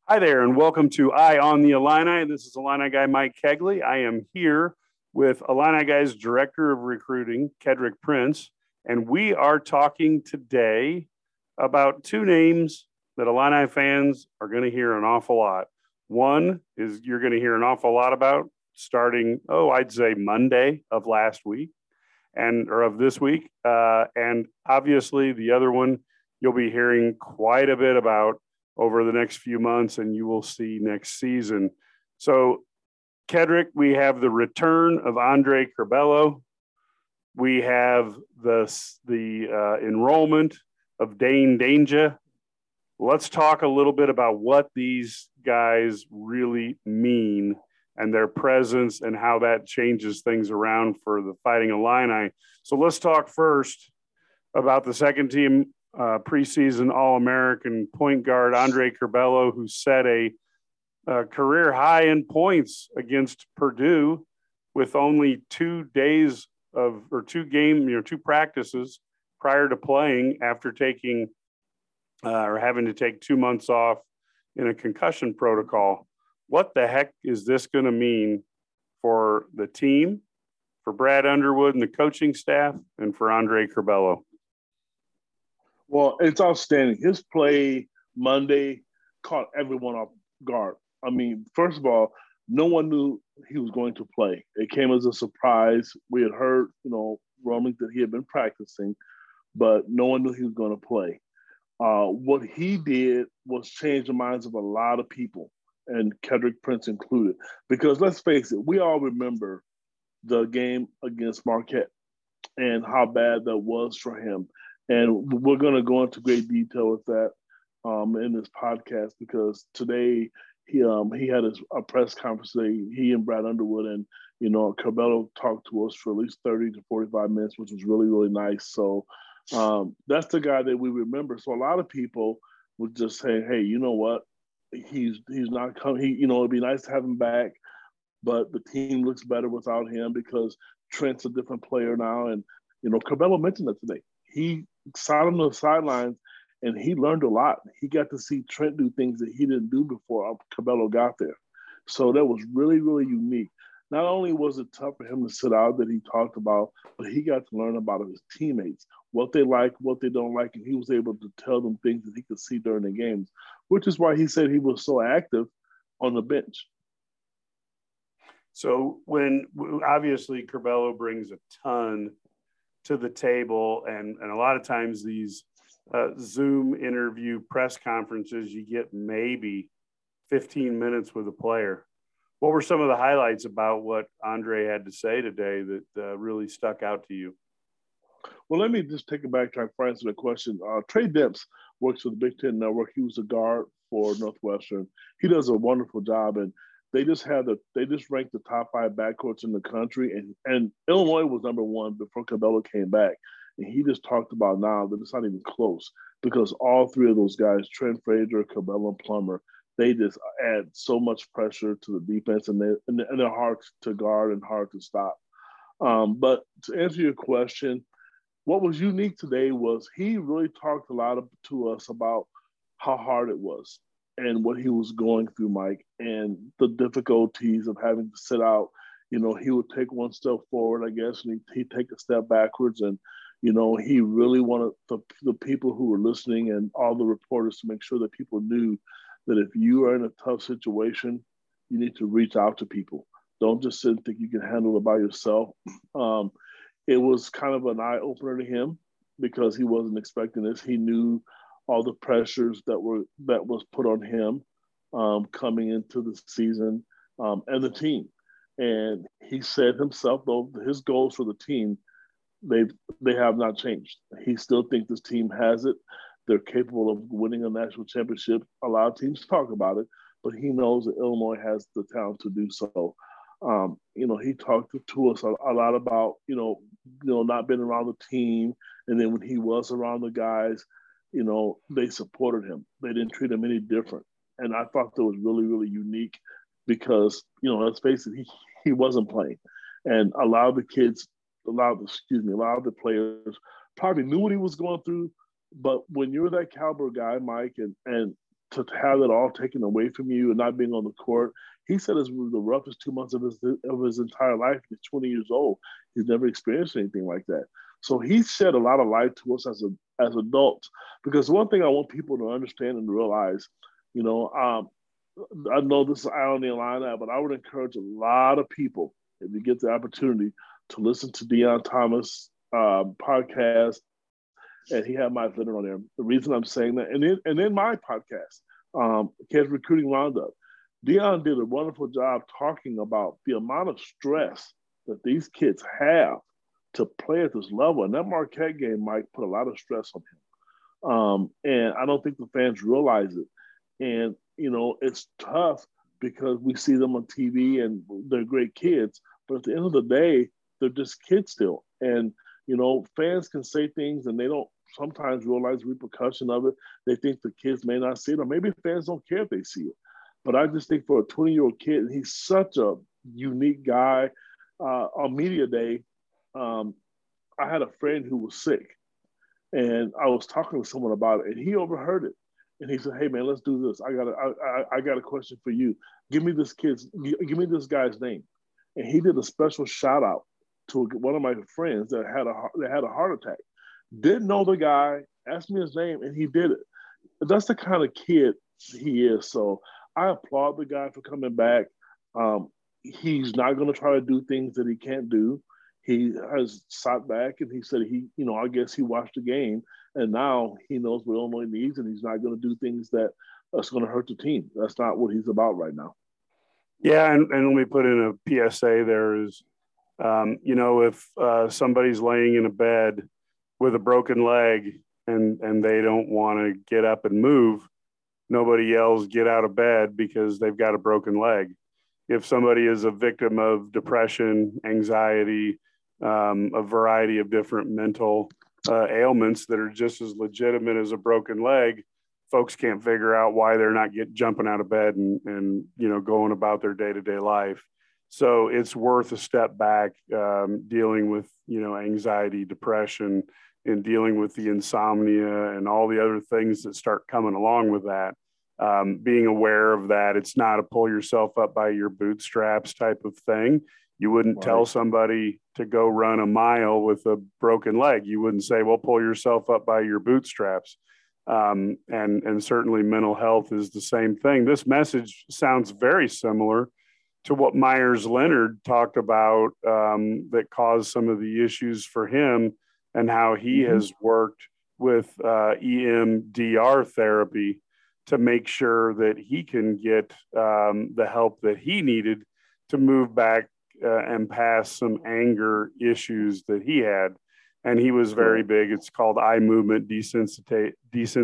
Hi there, and welcome to Eye on the Illini. This is Illini guy Mike Kegley. I am here with Illini Guy's Director of Recruiting, Kedrick Prince, and we are talking today about two names that Illini fans are going to hear an awful lot. One is you're going to hear an awful lot about starting, I'd say Monday of last week or of this week. And obviously the other one you'll be hearing quite a bit about over the next few months, and you will see next season. So, Kedrick, we have the return of Andre Curbelo. We have the enrollment of Dain Dainja. Let's talk a little bit about what these guys really mean and their presence and how that changes things around for the Fighting Illini. So let's talk first about the second team preseason All-American point guard Andre Curbelo, who set a career high in points against Purdue with only 2 days two practices prior to playing after taking or having to take 2 months off in a concussion protocol. What the heck is this going to mean for the team, for Brad Underwood and the coaching staff, and for Andre Curbelo? Well, it's outstanding. His play Monday caught everyone off guard. I mean, first of all, no one knew he was going to play. It came as a surprise. We had heard, rumors that he had been practicing, but no one knew he was going to play. What he did was change the minds of a lot of people, and Kedrick Prince included. Because let's face it, we all remember the game against Marquette and how bad that was for him. And we're going to go into great detail with that in this podcast, because today he had a press conference today, he and Brad Underwood, and Curbelo talked to us for at least 30 to 45 minutes, which was really, really nice. So that's the guy that we remember. So a lot of people would just say, hey, you know what? He's not coming. It'd be nice to have him back, but the team looks better without him because Trent's a different player now. And, Curbelo mentioned that today. He sat on the sidelines and he learned a lot. He got to see Trent do things that he didn't do before Curbelo got there. So that was really, really unique. Not only was it tough for him to sit out that he talked about, but he got to learn about his teammates, what they like, what they don't like, and he was able to tell them things that he could see during the games, which is why he said he was so active on the bench. So when obviously Curbelo brings a ton to the table, and a lot of times these Zoom interview press conferences, you get maybe 15 minutes with a player. What were some of the highlights about what Andre had to say today that really stuck out to you? Well, let me just take it back to answer the question. Trey Demps works for the Big Ten Network. He was a guard for Northwestern. He does a wonderful job, and they just ranked the top 5 backcourts in the country, and Illinois was number 1 before Curbelo came back. And he just talked about now that it's not even close, because all 3 of those guys, Trent Frazier, Curbelo, and Plummer, they just add so much pressure to the defense, and they're hard to guard and hard to stop. But to answer your question, what was unique today was he really talked a lot to us about how hard it was and what he was going through, Mike, and the difficulties of having to sit out. He would take one step forward, I guess, and he'd take a step backwards. And, he really wanted the people who were listening and all the reporters to make sure that people knew that if you are in a tough situation, you need to reach out to people. Don't just sit and think you can handle it by yourself. It was kind of an eye-opener to him because he wasn't expecting this. He knew all the pressures that was put on him coming into the season and the team. And he said himself, though, his goals for the team, they have not changed. He still thinks this team has it. They're capable of winning a national championship. A lot of teams talk about it, but he knows that Illinois has the talent to do so. He talked to us a lot about, not being around the team. And then when he was around the guys, they supported him. They didn't treat him any different. And I thought that was really, really unique because, let's face it, he wasn't playing. And a lot of the players probably knew what he was going through. But when you're that caliber guy, Mike, and to have it all taken away from you and not being on the court. He said it was the roughest 2 months of his entire life. He's 20 years old. He's never experienced anything like that. So he shed a lot of light to us as adults. Because one thing I want people to understand and realize, I know this is Eye on the Illini, but I would encourage a lot of people, if you get the opportunity, to listen to Deon Thomas podcast, and he had Mike Leonard on there. The reason I'm saying that, and in my podcast, Kids Recruiting Roundup, Deon did a wonderful job talking about the amount of stress that these kids have to play at this level. And that Marquette game might put a lot of stress on him. And I don't think the fans realize it. And, it's tough because we see them on TV and they're great kids. But at the end of the day, they're just kids still. And, fans can say things and they don't sometimes realize the repercussion of it. They think the kids may not see it, or maybe fans don't care if they see it. But I just think for a 20-year-old kid, and he's such a unique guy. On media day, I had a friend who was sick, and I was talking to someone about it, and he overheard it. And he said, "Hey man, let's do this. I got a question for you. Give me this guy's name." And he did a special shout out to one of my friends that had a heart attack. Didn't know the guy, asked me his name, and he did it. That's the kind of kid he is. So I applaud the guy for coming back. He's not going to try to do things that he can't do. He has sat back and he said I guess he watched the game and now he knows what Illinois needs and he's not going to do things that's going to hurt the team. That's not what he's about right now. Yeah, and let me put in a PSA there is, if somebody's laying in a bed with a broken leg and they don't want to get up and move, nobody yells, "Get out of bed," because they've got a broken leg. If somebody is a victim of depression, anxiety, a variety of different mental ailments that are just as legitimate as a broken leg, folks can't figure out why they're not jumping out of bed and going about their day-to-day life. So it's worth a step back, dealing with anxiety, depression, and dealing with the insomnia and all the other things that start coming along with that. Being aware of that, it's not a pull yourself up by your bootstraps type of thing. You wouldn't tell somebody to go run a mile with a broken leg. You wouldn't say, well, pull yourself up by your bootstraps. And certainly mental health is the same thing. This message sounds very similar to what Meyers Leonard talked about, that caused some of the issues for him and how he has worked with EMDR therapy to make sure that he can get the help that he needed to move back and past some anger issues that he had. And he was very big. It's called eye movement desensitization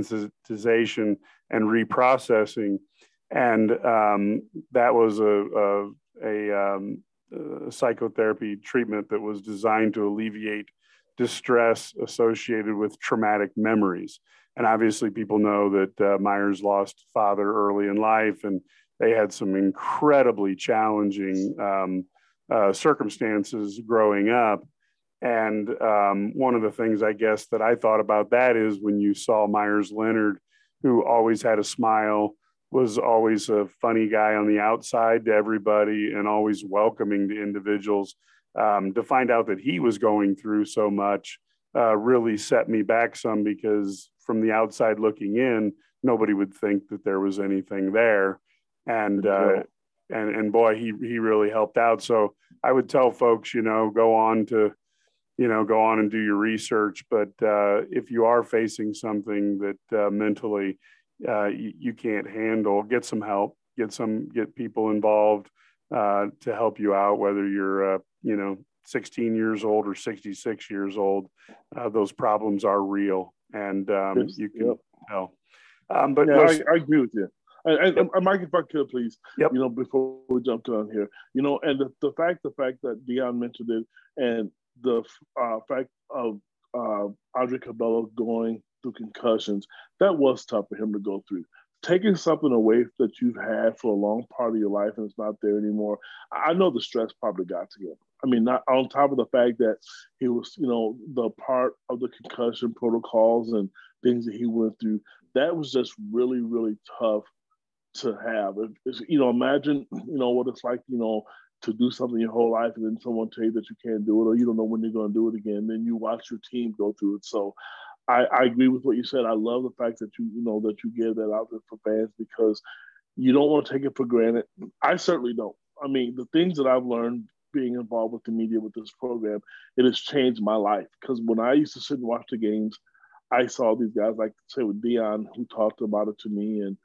and reprocessing. And that was a psychotherapy treatment that was designed to alleviate distress associated with traumatic memories. And obviously people know that Meyers lost father early in life, and they had some incredibly challenging circumstances growing up. And one of the things I guess that I thought about that is when you saw Meyers Leonard, who always had a smile, was always a funny guy on the outside to everybody and always welcoming to individuals, to find out that he was going through so much really set me back some, because from the outside looking in, nobody would think that there was anything there. And boy, he really helped out. So I would tell folks, go on and do your research. But if you are facing something that mentally you can't handle, get some help, get people involved to help you out, whether you're 16 years old or 66 years old. Those problems are real, and you can tell. But yeah, I agree with you. And Mike, if I could please, yep. Before we jump on here, and the fact that Deon mentioned it, and the fact of Audrey Cabello going through concussions, that was tough for him to go through. Taking something away that you've had for a long part of your life and it's not there anymore, I know the stress probably got to him. I mean, not on top of the fact that he was, the part of the concussion protocols and things that he went through, that was just really, really tough to have. Imagine, what it's like, to do something your whole life and then someone tell you that you can't do it or you don't know when you're going to do it again. Then you watch your team go through it. So I agree with what you said. I love the fact that that you give that out there for fans because you don't want to take it for granted. I certainly don't. I mean, the things that I've learned being involved with the media with this program, it has changed my life. Because when I used to sit and watch the games, I saw these guys like say with Dion who talked about it to me and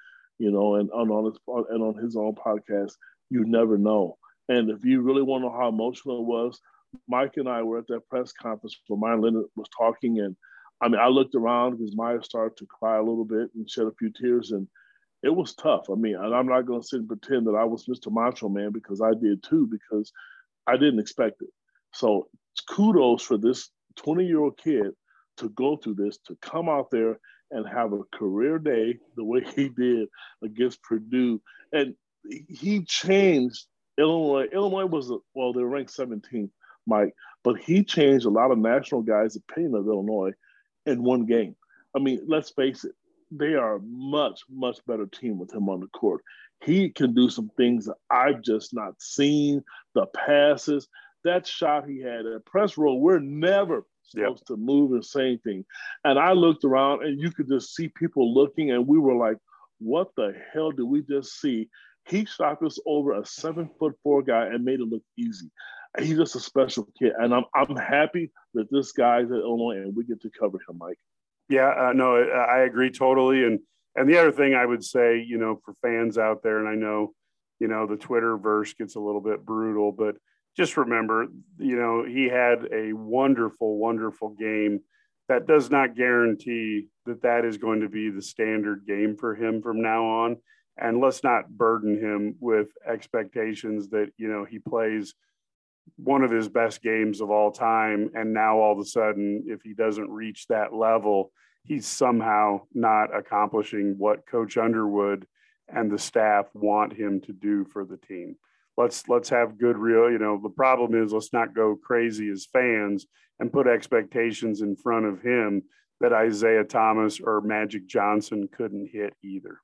on his own podcast. You never know. And if you really want to know how emotional it was, Mike and I were at that press conference where Maya Leonard was talking, and I mean, I looked around because Maya started to cry a little bit and shed a few tears, and it was tough. I mean, and I'm not going to sit and pretend that I was Mr. Macho Man because I did too, because I didn't expect it. So kudos for this 20-year-old kid to go through this, to come out there and have a career day the way he did against Purdue. And he changed Illinois. Illinois they're ranked 17th, Mike, but he changed a lot of national guys' opinion of Illinois in one game. I mean, let's face it, they are a much, much better team with him on the court. He can do some things that I've just not seen. The passes, that shot he had at press roll, we're never supposed to move and say anything. And I looked around and you could just see people looking and we were like, what the hell did we just see? He shot this over a 7'4" guy and made it look easy. He's just a special kid. And I'm happy that this guy's at Illinois and we get to cover him, Mike. Yeah, no, I agree totally. And the other thing I would say, for fans out there, and I know, the Twitterverse gets a little bit brutal, but just remember, he had a wonderful, wonderful game. That does not guarantee that is going to be the standard game for him from now on. And let's not burden him with expectations that, he plays one of his best games of all time. And now all of a sudden, if he doesn't reach that level, he's somehow not accomplishing what Coach Underwood and the staff want him to do for the team. Let's have good real, the problem is let's not go crazy as fans and put expectations in front of him that Isaiah Thomas or Magic Johnson couldn't hit either.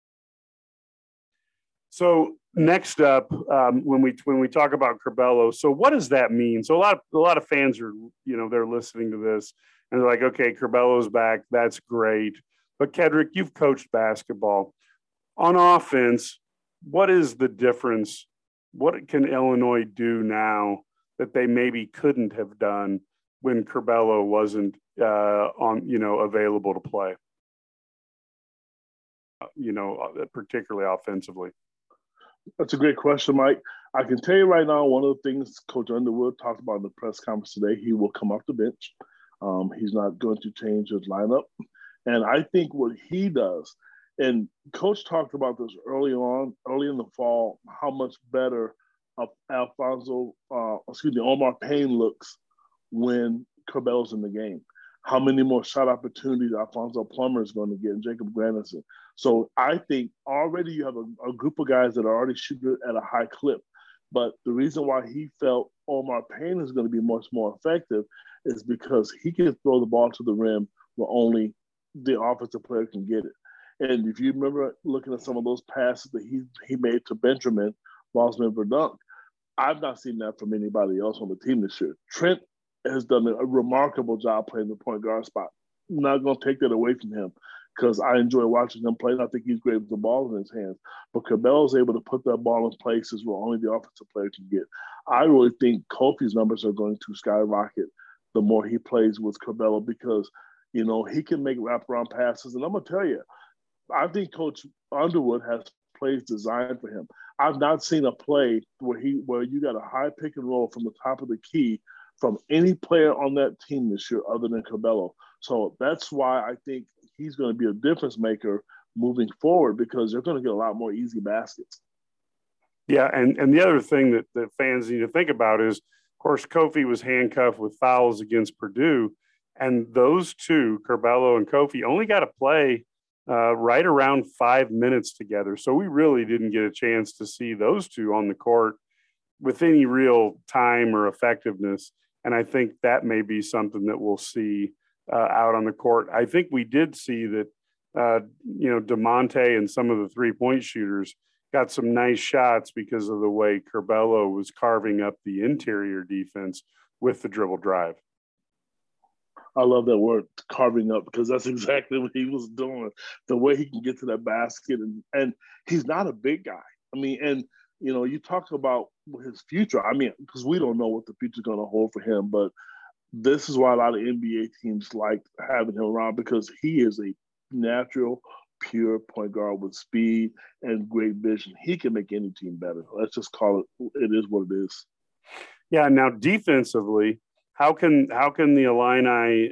So next up, when we talk about Curbelo, so what does that mean? So a lot of fans are, they're listening to this and they're like, okay, Curbelo's back. That's great. But Kedrick, you've coached basketball. On offense, what is the difference? What can Illinois do now that they maybe couldn't have done when Curbelo wasn't available to play? Particularly offensively. That's a great question, Mike. I can tell you right now, one of the things Coach Underwood talked about in the press conference today, he will come off the bench. He's not going to change his lineup. And I think what he does, and Coach talked about this early in the fall, how much better Omar Payne looks when Curbelo's in the game. How many more shot opportunities Alfonso Plummer is going to get and Jacob Grandison. So I think already you have a group of guys that are already shooting at a high clip. But the reason why he felt Omar Payne is going to be much more effective is because he can throw the ball to the rim where only the offensive player can get it. And if you remember looking at some of those passes that he made to Benjamin Bosman-Verdonk, I've not seen that from anybody else on the team this year. Trent has done a remarkable job playing the point guard spot. I'm not going to take that away from him because I enjoy watching him play. And I think he's great with the ball in his hands. But Curbelo's able to put that ball in places where only the offensive player can get. I really think Kofi's numbers are going to skyrocket the more he plays with Curbelo because, he can make wraparound passes. And I'm going to tell you, I think Coach Underwood has plays designed for him. I've not seen a play where you got a high pick and roll from the top of the key from any player on that team this year other than Curbelo. So that's why I think he's going to be a difference maker moving forward because they're going to get a lot more easy baskets. Yeah, and the other thing that fans need to think about is, of course, Kofi was handcuffed with fouls against Purdue, and those two, Curbelo and Kofi, only got to play right around 5 minutes together. So we really didn't get a chance to see those two on the court with any real time or effectiveness. And I think that may be something that we'll see out on the court. I think we did see that DeMonte and some of the 3-point shooters got some nice shots because of the way Curbelo was carving up the interior defense with the dribble drive. I love that word, carving up, because that's exactly what he was doing. The way he can get to that basket, and he's not a big guy. I mean, and you talk about his future. I mean, because we don't know what the future's going to hold for him, but this is why a lot of NBA teams like having him around, because he is a natural, pure point guard with speed and great vision. He can make any team better. Let's just call it. It is what it is. Yeah. Now, defensively, how can the Illini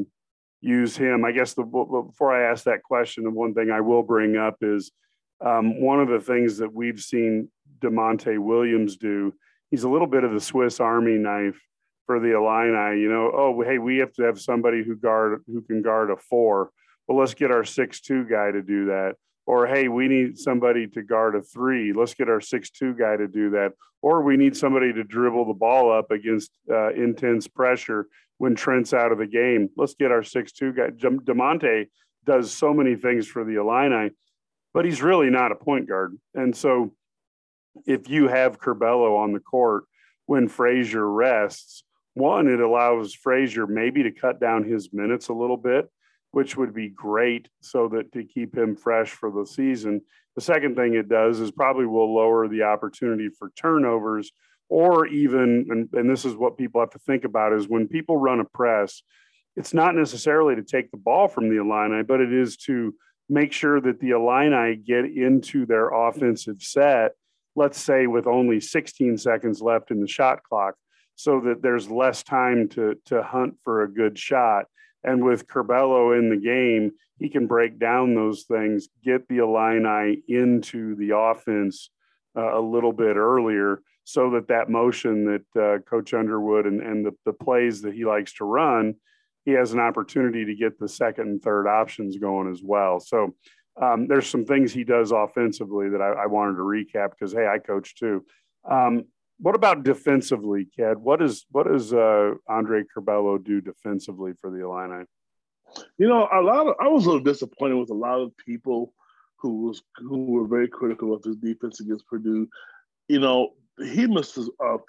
use him? I guess before I ask that question, the one thing I will bring up is one of the things that we've seen DeMonte Williams do. He's a little bit of the Swiss Army knife for the Illini. Hey, we have to have somebody who can guard a 4. Well, let's get our 6'2" guy to do that. Or, hey, we need somebody to guard a 3. Let's get our 6'2" guy to do that. Or we need somebody to dribble the ball up against intense pressure when Trent's out of the game. Let's get our 6'2" guy. DeMonte does so many things for the Illini, but he's really not a point guard. And so if you have Curbelo on the court when Frazier rests, one, it allows Frazier maybe to cut down his minutes a little bit, which would be great so that to keep him fresh for the season. The second thing it does is probably will lower the opportunity for turnovers, or even, and this is what people have to think about, is when people run a press, it's not necessarily to take the ball from the Illini, but it is to make sure that the Illini get into their offensive set, let's say with only 16 seconds left in the shot clock, so that there's less time to hunt for a good shot. And with Curbelo in the game, he can break down those things, get the Illini into the offense a little bit earlier, so that motion that Coach Underwood and the plays that he likes to run, he has an opportunity to get the second and third options going as well. So there's some things he does offensively that I wanted to recap because, hey, I coach too. What about defensively, Ked? What does Andre Curbelo do defensively for the Illini? I was a little disappointed with a lot of people who were very critical of his defense against Purdue. He missed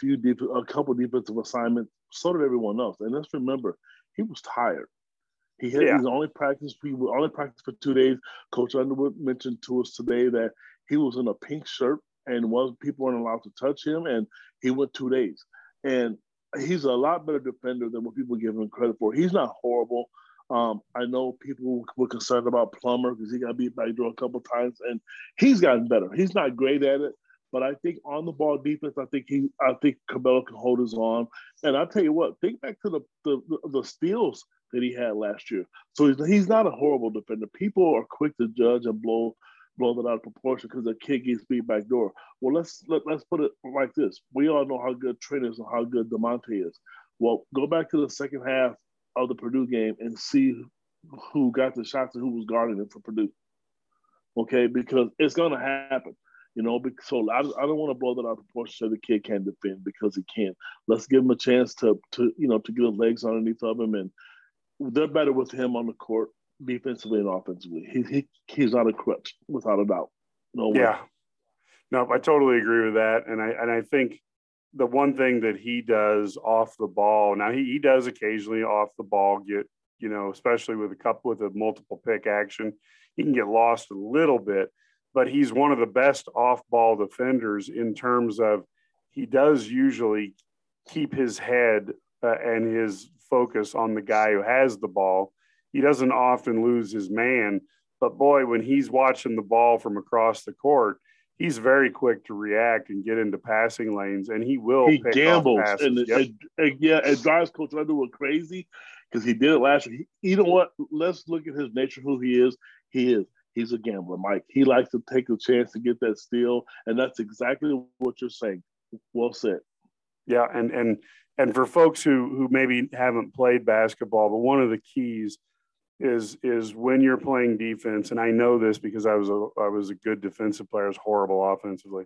a couple defensive assignments. So did everyone else. And let's remember, he was tired. He had his only practice. He only practiced for 2 days. Coach Underwood mentioned to us today that he was in a pink shirt and people weren't allowed to touch him, and he went 2 days. And he's a lot better defender than what people give him credit for. He's not horrible. I know people were concerned about Plummer because he got beat back door a couple times, and he's gotten better. He's not great at it, but I think on the ball defense, I think Curbelo can hold his own. And I'll tell you what, think back to the steals that he had last year. So he's not a horrible defender. People are quick to judge and blow that out of proportion because the kid gets beat back door. Well, let's put it like this. We all know how good Trent is and how good DeMonte is. Well, go back to the second half of the Purdue game and see who got the shots and who was guarding it for Purdue. Okay, because it's going to happen. So I don't want to blow that out of proportion so the kid can't defend, because he can. Let's give him a chance to get his legs underneath of him, and they're better with him on the court defensively and offensively. He's not a crutch, without a doubt. No way. Yeah. No, I totally agree with that. And I think the one thing that he does off the ball, now he does occasionally off the ball get, especially with a multiple pick action, he can get lost a little bit, but he's one of the best off ball defenders in terms of he does usually keep his head and his focus on the guy who has the ball. He doesn't often lose his man, but boy, when he's watching the ball from across the court, he's very quick to react and get into passing lanes, and he pick gambles, off passes. It drives Coach Underwood crazy because he did it last year. You know what? Let's look at his nature, who he is. He's a gambler, Mike. He likes to take a chance to get that steal, and that's exactly what you're saying. Well said. Yeah, and for folks who maybe haven't played basketball, but one of the keys is when you're playing defense, and I know this because I was a good defensive player, I was horrible offensively.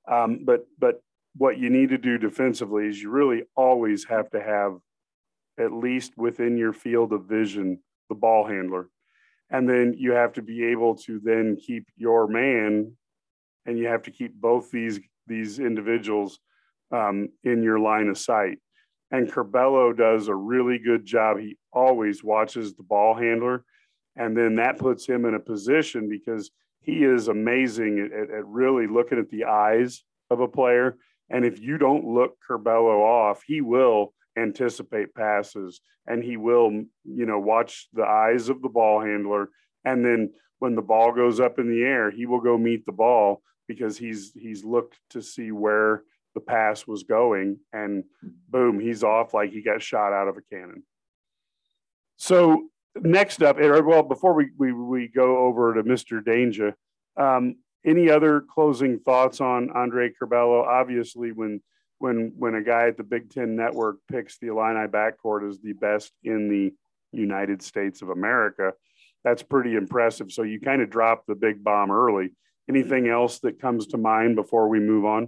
But what you need to do defensively is you really always have to have, at least within your field of vision, the ball handler. And then you have to be able to then keep your man, and you have to keep both these individuals in your line of sight. And Curbelo does a really good job. He always watches the ball handler, and then that puts him in a position, because he is amazing at really looking at the eyes of a player. And if you don't look Curbelo off, he will anticipate passes, and he will, watch the eyes of the ball handler. And then when the ball goes up in the air, he will go meet the ball, because he's looked to see where the pass was going, and boom, he's off like he got shot out of a cannon. So next up, well, before we go over to Mr. Danger, any other closing thoughts on Andre Curbelo? Obviously, when a guy at the Big Ten Network picks the Illini backcourt as the best in the United States of America, that's pretty impressive. So you kind of dropped the big bomb early. Anything else that comes to mind before we move on?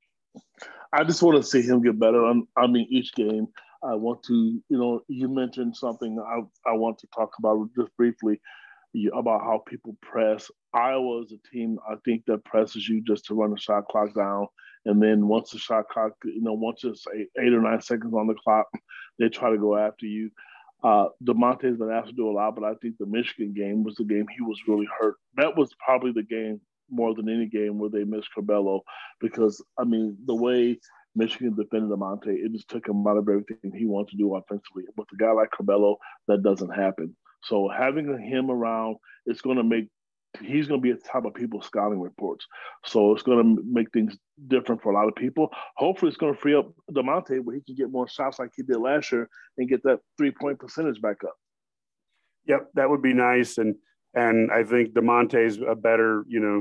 I just want to see him get better. Each game. I want to, you mentioned something I want to talk about just briefly about how people press. Iowa is a team, I think, that presses you just to run the shot clock down. And then once the shot clock, once it's 8 or 9 seconds on the clock, they try to go after you. DeMonte's been asked to do a lot, but I think the Michigan game was the game he was really hurt. That was probably the game more than any game where they missed Curbelo, because, the way Michigan defended DeMonte, it just took him out of everything he wanted to do offensively. With a guy like Curbelo, that doesn't happen. So having him around, he's going to be at the top of people's scouting reports. So it's going to make things different for a lot of people. Hopefully it's going to free up DeMonte where he can get more shots like he did last year and get that 3-point percentage back up. Yep, that would be nice. And I think DeMonte's a better,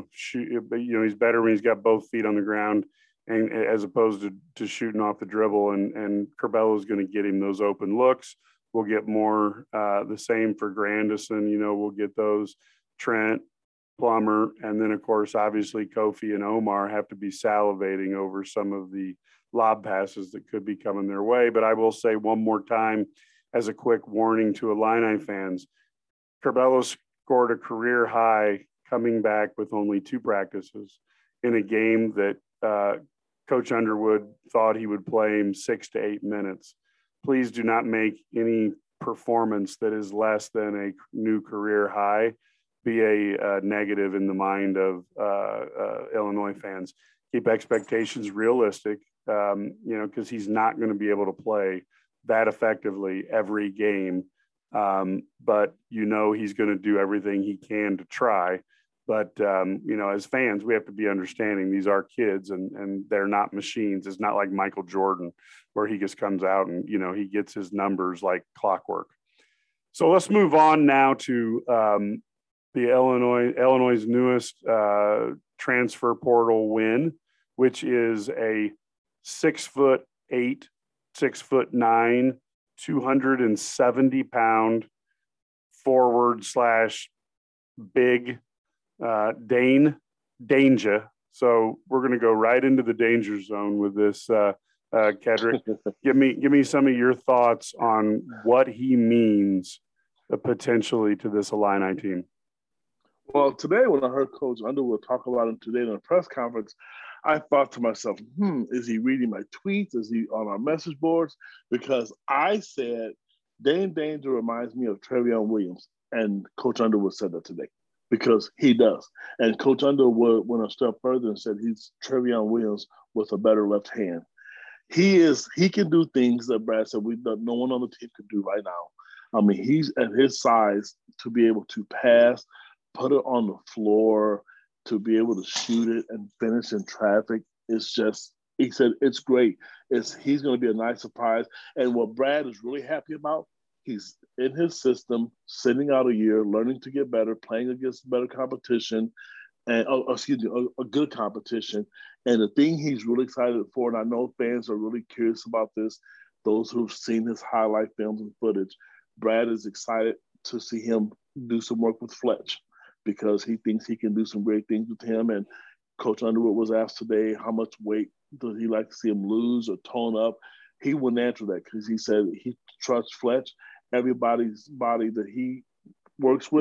he's better when he's got both feet on the ground, and as opposed to shooting off the dribble. And Curbelo's going to get him those open looks. We'll get more the same for Grandison. We'll get those. Trent, Plummer, and then, of course, obviously Kofi and Omar have to be salivating over some of the lob passes that could be coming their way. But I will say one more time, as a quick warning to Illini fans, Curbelo scored a career high coming back with only 2 practices in a game that Coach Underwood thought he would play him 6 to 8 minutes. Please do not make any performance that is less than a new career high be a negative in the mind of Illinois fans. Keep expectations realistic, because he's not going to be able to play that effectively every game. But he's going to do everything he can to try. But, as fans, we have to be understanding these are kids, and they're not machines. It's not like Michael Jordan, where he just comes out and, he gets his numbers like clockwork. So let's move on now to the Illinois' newest transfer portal win, which is a 6'8", 6'9", 270-pound forward / big Danger. So we're going to go right into the danger zone with this, Kedrick. Give me some of your thoughts on what he means potentially to this Illini team. Well, today when I heard Coach Underwood talk about him today in a press conference, I thought to myself, is he reading my tweets? Is he on our message boards? Because I said, Dane Danger reminds me of Trevion Williams. And Coach Underwood said that today, because he does. And Coach Underwood went a step further and said he's Trevion Williams with a better left hand. He can do things that Brad said no one on the team could do right now. He's at his size to be able to pass, put it on the floor, to be able to shoot it and finish in traffic. It's just, he said, it's great. He's going to be a nice surprise. And what Brad is really happy about, he's in his system, sitting out a year, learning to get better, playing against better competition, and a good competition. And the thing he's really excited for, and I know fans are really curious about this, those who've seen his highlight films and footage, Brad is excited to see him do some work with Fletch, because he thinks he can do some great things with him. And Coach Underwood was asked today how much weight does he like to see him lose or tone up. He wouldn't answer that, because he said he trusts Fletch. Everybody's body that he works with,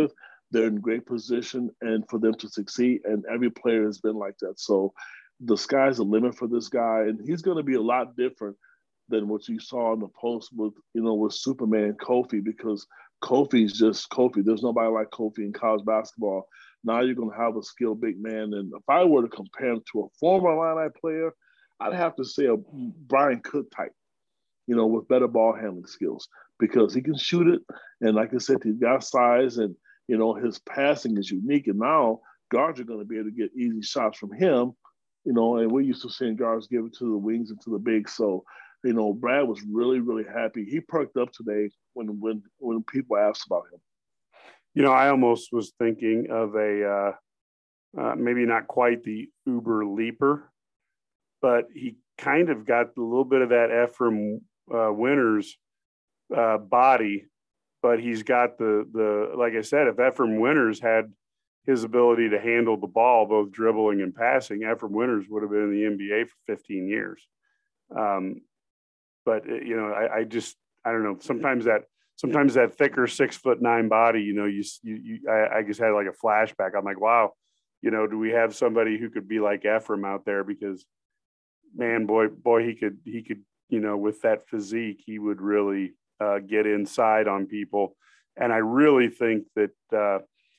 they're in great position and for them to succeed. And every player has been like that. So the sky's the limit for this guy. And he's going to be a lot different than what you saw in the post with Superman and Kofi, because Kofi's just Kofi. There's nobody like Kofi in college basketball. Now you're going to have a skilled big man. And if I were to compare him to a former Illini player, I'd have to say a Brian Cook type, with better ball handling skills, because he can shoot it. And like I said, he's got size, and, his passing is unique. And now guards are going to be able to get easy shots from him, and we're used to seeing guards give it to the wings and to the bigs. So, Brad was really, really happy. He perked up today when people asked about him. I almost was thinking of a maybe not quite the Uber leaper, but he kind of got a little bit of that Ephraim Winters body, but he's got the like I said, if Ephraim Winters had his ability to handle the ball, both dribbling and passing, Ephraim Winters would have been in the NBA for 15 years. But I don't know. Sometimes that thicker 6'9" body, I just had like a flashback. I'm like, wow, do we have somebody who could be like Ephraim out there? Because man, boy, he could, with that physique, he would really get inside on people. And I really think that,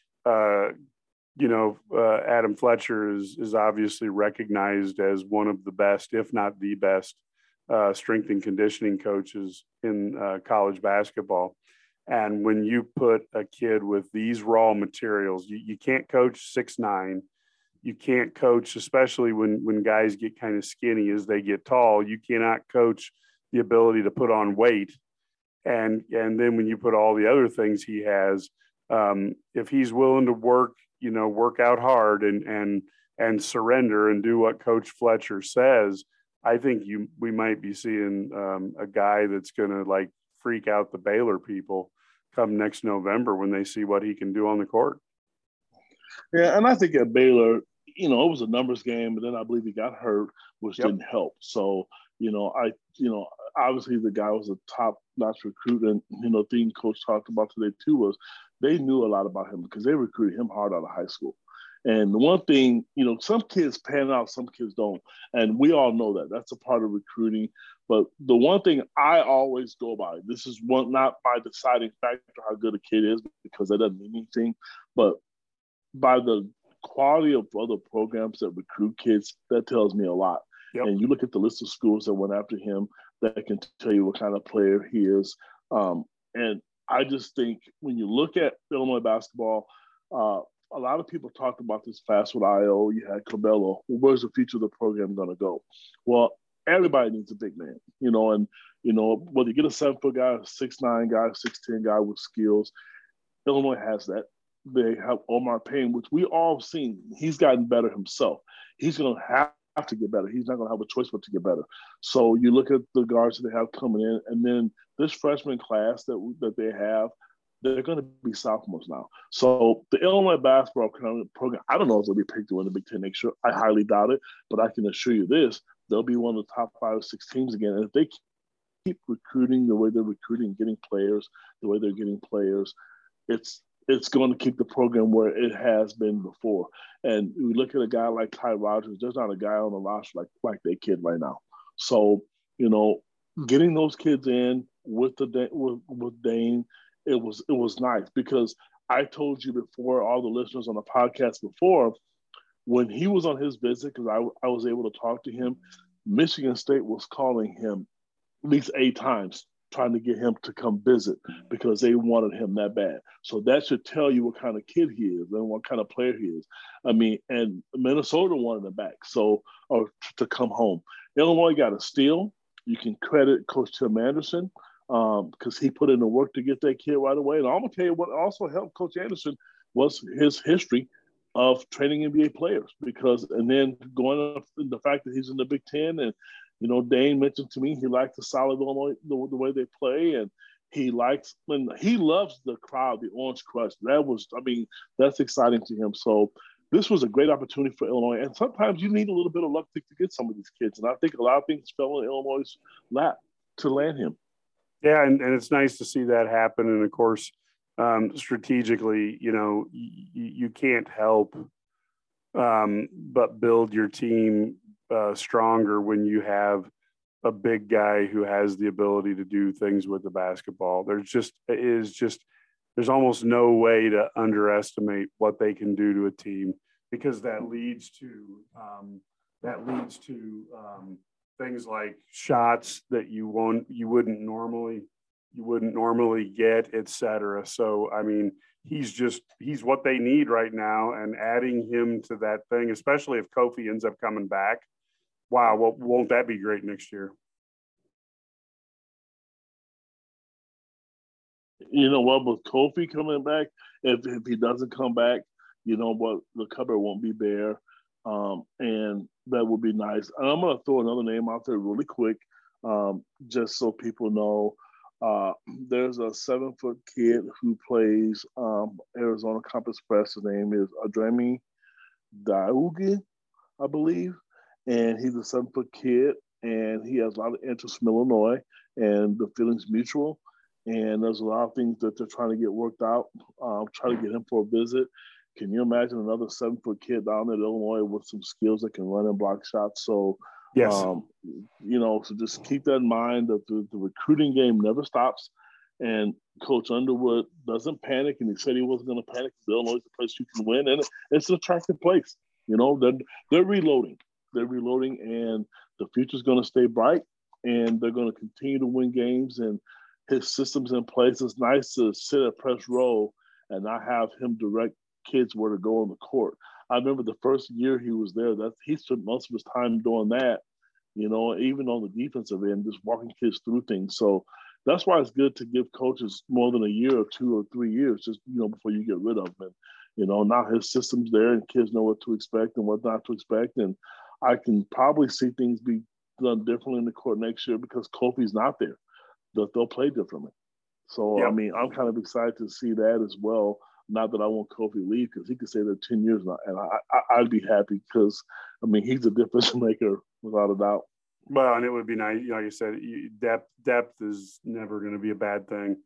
Adam Fletcher is obviously recognized as one of the best, if not the best, strength and conditioning coaches in college basketball. And when you put a kid with these raw materials, you can't coach 6'9". You can't coach, especially when guys get kind of skinny as they get tall. You cannot coach the ability to put on weight. And then when you put all the other things he has, if he's willing to work out hard and surrender and do what Coach Fletcher says, I think we might be seeing a guy that's going to like freak out the Baylor people come next November when they see what he can do on the court. Yeah, and I think at Baylor, it was a numbers game, but then I believe he got hurt, which didn't help. So, obviously the guy was a top-notch recruit, and the thing Coach talked about today too was they knew a lot about him because they recruited him hard out of high school. And the one thing, some kids pan out, some kids don't. And we all know that. That's a part of recruiting. But the one thing I always go by, this is not by deciding factor how good a kid is, because that doesn't mean anything, but by the quality of other programs that recruit kids, that tells me a lot. Yep. And you look at the list of schools that went after him, that can tell you what kind of player he is. And I just think when you look at Illinois basketball, a lot of people talked about this fast with IO. You had Cabello. Where's the future of the program going to go? Well, everybody needs a big man, and, whether you get a 7-foot guy, a 6'9" guy, 6'10" guy with skills, Illinois has that. They have Omar Payne, which we all have seen. He's gotten better himself. He's going to have to get better. He's not going to have a choice but to get better. So you look at the guards that they have coming in, and then this freshman class that they have, they're going to be sophomores now. So the Illinois basketball program, I don't know if they'll be picked to win the Big Ten next year. I highly doubt it, but I can assure you this, they'll be one of the top 5 or 6 teams again. And if they keep recruiting the way they're recruiting, getting players, the way they're getting players, it's going to keep the program where it has been before. And we look at a guy like Ty Rogers, there's not a guy on the roster like that kid right now. So, getting those kids in with Dane, it was nice, because I told you before, all the listeners on the podcast before, when he was on his visit, because I was able to talk to him, Michigan State was calling him at least 8 times, trying to get him to come visit because they wanted him that bad. So that should tell you what kind of kid he is and what kind of player he is. I mean, and Minnesota wanted him back, or to come home. Illinois got a steal. You can credit Coach Tim Anderson, because he put in the work to get that kid right away. And I'm going to tell you what also helped Coach Anderson was his history of training NBA players, and then going up the fact that he's in the Big Ten. And, Dane mentioned to me he likes the solid Illinois, the way they play, and he loves the crowd, the Orange Crush. That's exciting to him. So this was a great opportunity for Illinois. And sometimes you need a little bit of luck to get some of these kids. And I think a lot of things fell in Illinois' lap to land him. Yeah, and it's nice to see that happen. And, of course, strategically, you can't help but build your team stronger when you have a big guy who has the ability to do things with the basketball. There's almost no way to underestimate what they can do to a team, because that leads to things like shots that you wouldn't normally get, et cetera. So, I mean, he's what they need right now, and adding him to that thing, especially if Kofi ends up coming back. Wow, well, won't that be great next year? You know what? With Kofi coming back, if he doesn't come back, you know what? The cupboard won't be bare, and that would be nice. And I'm going to throw another name out there really quick, just so people know. There's a 7-foot kid who plays Arizona Compass Press. His name is Adremi Daugi, I believe, and he's a 7-foot kid, and he has a lot of interest from Illinois, and the feeling's mutual. And there's a lot of things that they're trying to get worked out. Try to get him for a visit. Can you imagine another 7-foot kid down in Illinois with some skills that can run and block shots? So, yes, so just keep that in mind that the recruiting game never stops. And Coach Underwood doesn't panic, and he said he wasn't going to panic because Illinois is a place you can win, and it's an attractive place. They're reloading. They're reloading, and the future's going to stay bright, and they're going to continue to win games. And his system's in place. It's nice to sit at press row and not have him direct kids where to go on the court. I remember the first year he was there, that he spent most of his time doing that, even on the defensive end, just walking kids through things. So that's why it's good to give coaches more than a year or 2 or 3 years, just, before you get rid of them. And, now his system's there and kids know what to expect and what not to expect. And I can probably see things be done differently in the court next year because Kofi's not there. They'll play differently. So, yep. I mean, I'm kind of excited to see that as well. Not that I want Kofi to leave, because he could stay there 10 years now, and I'd be happy because, I mean, he's a difference maker without a doubt. Well, and it would be nice, like you said, depth is never going to be a bad thing.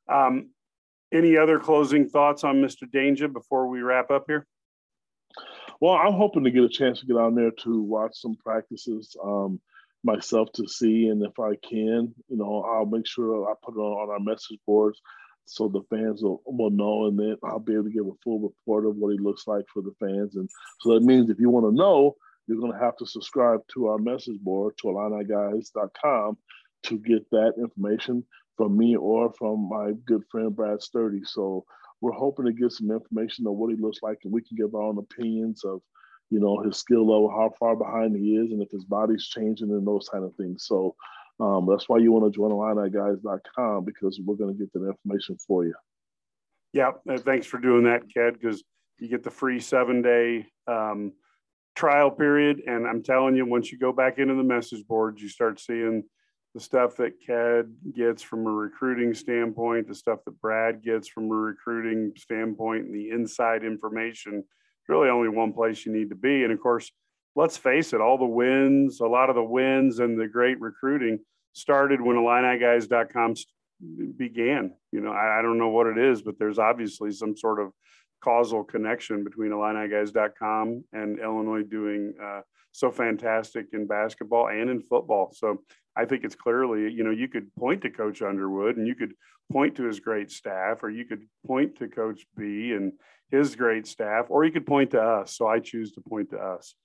Any other closing thoughts on Mr. Dainja before we wrap up here? Well, I'm hoping to get a chance to get on there to watch some practices myself to see, and if I can, I'll make sure I put it on our message boards so the fans will know, and then I'll be able to give a full report of what he looks like for the fans. And so that means if you want to know, you're going to have to subscribe to our message board, to IlliniGuys.com, to get that information from me or from my good friend Brad Sturdy. So we're hoping to get some information on what he looks like, and we can give our own opinions of his skill level, how far behind he is, and if his body's changing and those kind of things. So that's why you want to join IlliniGuys.com, because we're going to get that information for you. Yeah, thanks for doing that, Ked, because you get the free 7-day trial period. And I'm telling you, once you go back into the message boards, you start seeing the stuff that Ked gets from a recruiting standpoint, the stuff that Brad gets from a recruiting standpoint, and the inside information. Really only one place you need to be. And of course, let's face it, a lot of the wins and the great recruiting started when IlliniGuys.com began. I don't know what it is, but there's obviously some sort of causal connection between IlliniGuys.com and Illinois doing so fantastic in basketball and in football. So I think it's clearly, you could point to Coach Underwood, and you could point to his great staff, or you could point to Coach B and his great staff, or you could point to us. So I choose to point to us.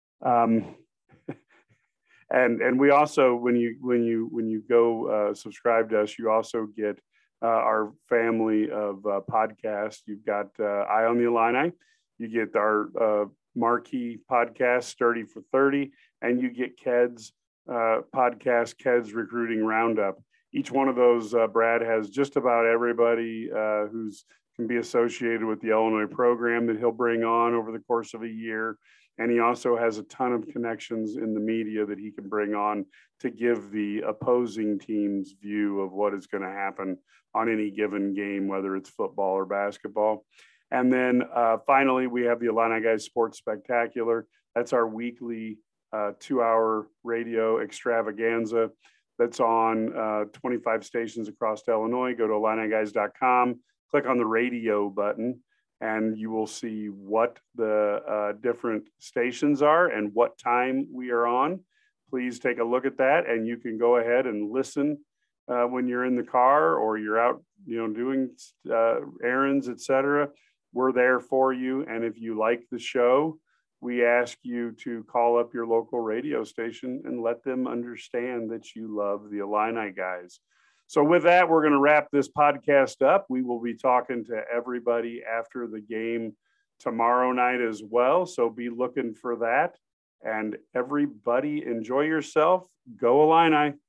And we also, when you go subscribe to us, you also get our family of podcasts. You've got Eye on the Illini, you get our marquee podcast, Sturdy for 30, and you get Ked's podcast, Ked's Recruiting Roundup. Each one of those, Brad has just about everybody who's can be associated with the Illinois program that he'll bring on over the course of a year. And he also has a ton of connections in the media that he can bring on to give the opposing team's view of what is going to happen on any given game, whether it's football or basketball. And then finally, we have the Illini Guys Sports Spectacular. That's our weekly 2-hour radio extravaganza that's on 25 stations across Illinois. Go to IlliniGuys.com, click on the radio button, and you will see what the different stations are and what time we are on. Please take a look at that, and you can go ahead and listen when you're in the car or you're out, doing errands, etc. We're there for you. And if you like the show, we ask you to call up your local radio station and let them understand that you love the Illini guys. So with that, we're going to wrap this podcast up. We will be talking to everybody after the game tomorrow night as well. So be looking for that. And everybody enjoy yourself. Go Illini.